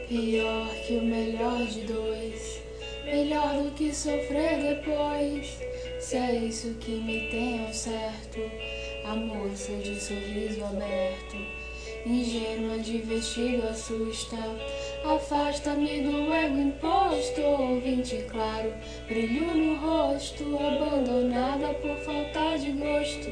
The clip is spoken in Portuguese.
Pior que o melhor de dois, melhor do que sofrer depois. Se é isso que me tem ao certo, a moça de sorriso aberto, ingênua de vestido assusta. Afasta-me do ego imposto, ouvinte claro, brilho no rosto, abandonada por falta de gosto.